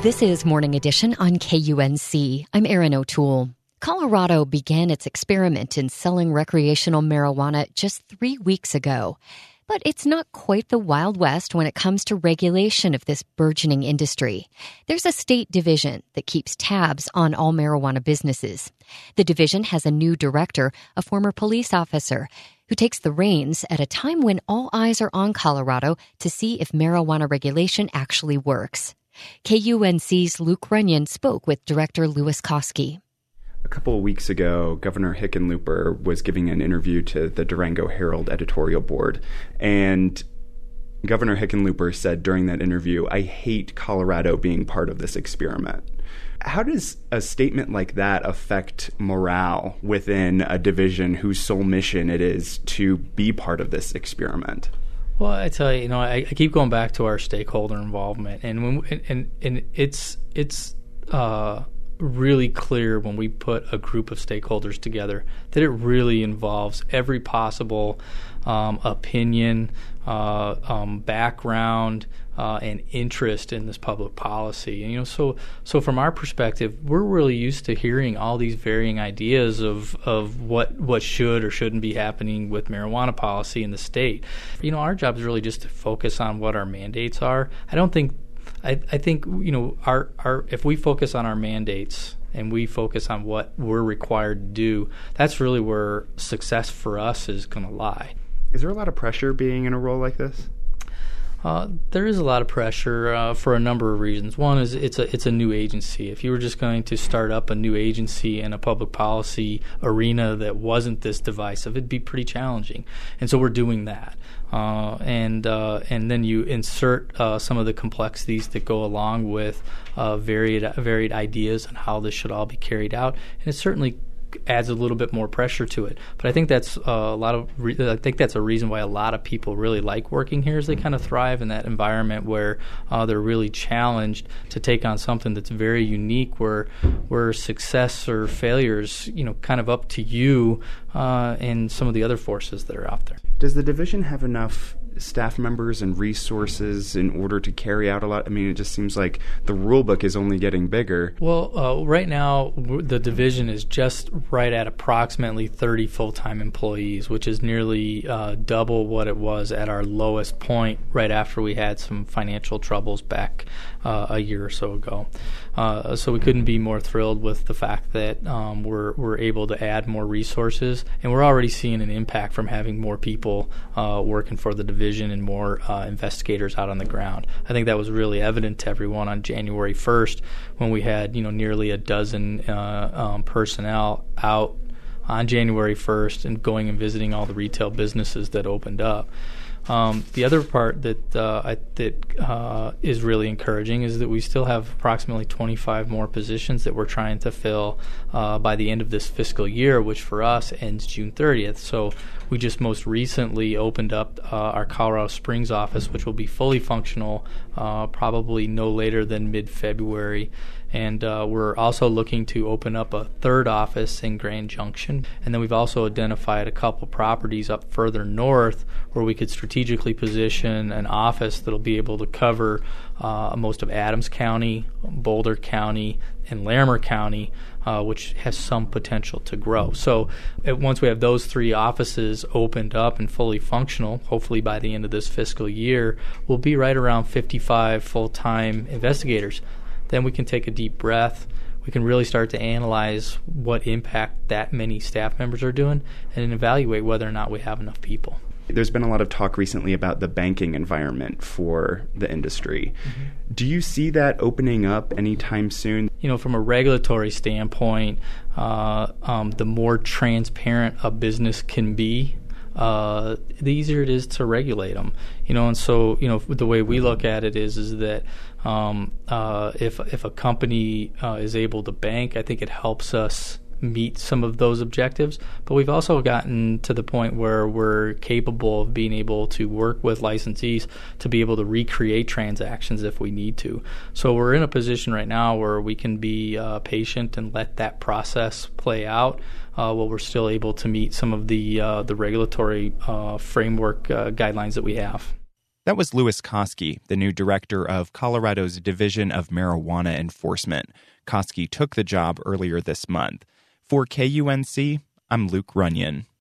This is Morning Edition on KUNC. I'm Erin O'Toole. Colorado began its experiment in selling recreational marijuana just 3 weeks ago. But it's not quite the Wild West when it comes to regulation of this burgeoning industry. There's a state division that keeps tabs on all marijuana businesses. The division has a new director, a former police officer, who takes the reins at a time when all eyes are on Colorado to see if marijuana regulation actually works. KUNC's Luke Runyon spoke with Director Louis Koski. A couple of weeks ago, Governor Hickenlooper was giving an interview to the Durango Herald editorial board, and Governor Hickenlooper said during that interview, "I hate Colorado being part of this experiment." How does a statement like that affect morale within a division whose sole mission it is to be part of this experiment? Well, I tell you, I keep going back to our stakeholder involvement, and it's really clear when we put a group of stakeholders together that it really involves every possible opinion, background, and interest in this public policy. And, so from our perspective, we're really used to hearing all these varying ideas of what should or shouldn't be happening with marijuana policy in the state. Our job is really just to focus on what our mandates are. I think if we focus on our mandates and we focus on what we're required to do, that's really where success for us is going to lie. Is there a lot of pressure being in a role like this? There is a lot of pressure for a number of reasons. One is it's a new agency. If you were just going to start up a new agency in a public policy arena that wasn't this divisive, it'd be pretty challenging. And so we're doing that. And then you insert some of the complexities that go along with varied ideas on how this should all be carried out, and it certainly adds a little bit more pressure to it. But I think that's I think that's a reason why a lot of people really like working here, is they kind of thrive in that environment where they're really challenged to take on something that's very unique, where success or failure is kind of up to you and some of the other forces that are out there. Does the division have enough staff members and resources in order to carry out a lot? I mean, it just seems like the rule book is only getting bigger. Well, right now, the division is just right at approximately 30 full-time employees, which is nearly double what it was at our lowest point right after we had some financial troubles back a year or so ago. So we couldn't be more thrilled with the fact that we're able to add more resources, and we're already seeing an impact from having more people working for the division and more investigators out on the ground. I think that was really evident to everyone on January 1st when we had nearly a dozen personnel out on January 1st and going and visiting all the retail businesses that opened up. The other part that is really encouraging is that we still have approximately 25 more positions that we're trying to fill by the end of this fiscal year, which for us ends June 30th. So we just most recently opened up our Colorado Springs office, which will be fully functional probably no later than mid-February. And we're also looking to open up a third office in Grand Junction. And then we've also identified a couple properties up further north where we could strategically position an office that'll be able to cover most of Adams County, Boulder County, and Larimer County, which has some potential to grow. So once we have those three offices opened up and fully functional, hopefully by the end of this fiscal year, we'll be right around 55 full-time investigators. Then we can take a deep breath. We can really start to analyze what impact that many staff members are doing and evaluate whether or not we have enough people. There's been a lot of talk recently about the banking environment for the industry. Mm-hmm. Do you see that opening up anytime soon? From a regulatory standpoint, the more transparent a business can be, the easier it is to regulate them. And so, the way we look at it is that if a company is able to bank, I think it helps us meet some of those objectives. But we've also gotten to the point where we're capable of being able to work with licensees to be able to recreate transactions if we need to. So we're in a position right now where we can be patient and let that process play out while we're still able to meet some of the regulatory framework guidelines that we have. That was Louis Koski, the new director of Colorado's Division of Marijuana Enforcement. Koski took the job earlier this month. For KUNC, I'm Luke Runyon.